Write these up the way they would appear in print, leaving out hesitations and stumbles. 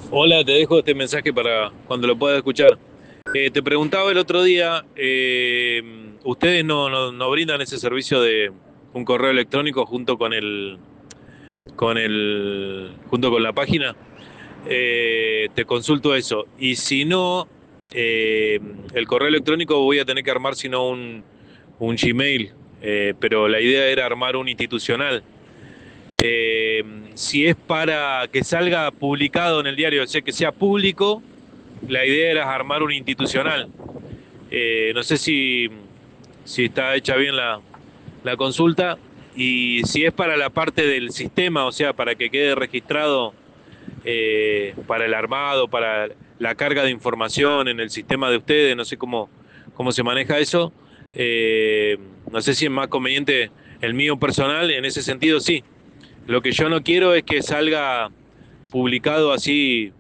Hola, te dejo este mensaje para cuando lo puedas escuchar. Te preguntaba el otro día, ¿ustedes no brindan ese servicio de un correo electrónico junto con la página? Te consulto eso. Y si no, eh, el correo electrónico voy a tener que armar sino un Gmail, pero la idea era armar un institucional. Si es para que salga publicado en el diario, o sea, que sea público, la idea era armar un institucional. No sé si está hecha bien la consulta y si es para la parte del sistema, o sea, para que quede registrado para el armado, para la carga de información en el sistema de ustedes, no sé cómo se maneja eso. Eh, no sé si es más conveniente el mío personal, en ese sentido sí. Lo que yo no quiero es que salga publicado así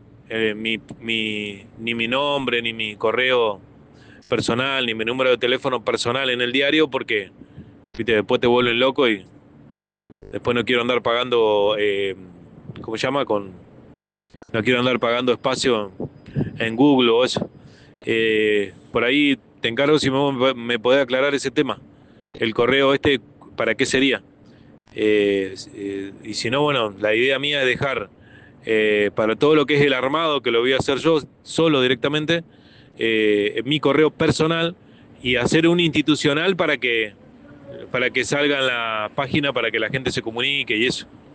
ni mi nombre, ni mi correo personal, ni mi número de teléfono personal en el diario, porque viste, después te vuelven loco y después no quiero andar pagando, ¿cómo se llama? No quiero andar pagando espacio en Google o eso. Por ahí te encargo si me podés aclarar ese tema. El correo este, ¿para qué sería? Y si no, bueno, la idea mía es dejar para todo lo que es el armado, que lo voy a hacer yo solo directamente, mi correo personal y hacer un institucional para que salga en la página, para que la gente se comunique y eso.